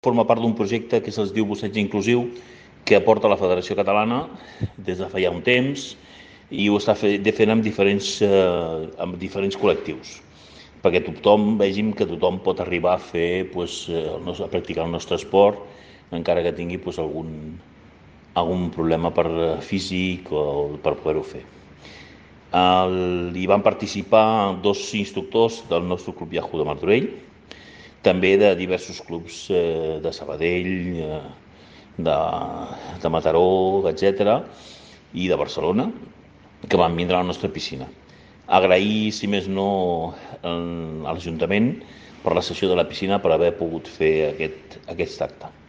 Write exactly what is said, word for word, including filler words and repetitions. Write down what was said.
Forma part d'un projecte que es diu Busseig Inclusiu, que aporta la Federació Catalana des de fa ja un temps i ho està fent amb diferents, eh, amb diferents col·lectius, perquè tothom, vegim que tothom pot arribar a fer, pues, el nostre, a practicar el nostre esport, encara que tingui pues, algun, algun problema per físic o per poder-ho fer. El, hi van participar dos instructors del nostre club Yahoo de Martorell, també de diversos clubs eh, de Sabadell, eh, de, de Mataró, etcètera, i de Barcelona, que van vindre a la nostra piscina. Agrair, si més no, a l'Ajuntament per la cessió de la piscina per haver pogut fer aquest, aquest acte.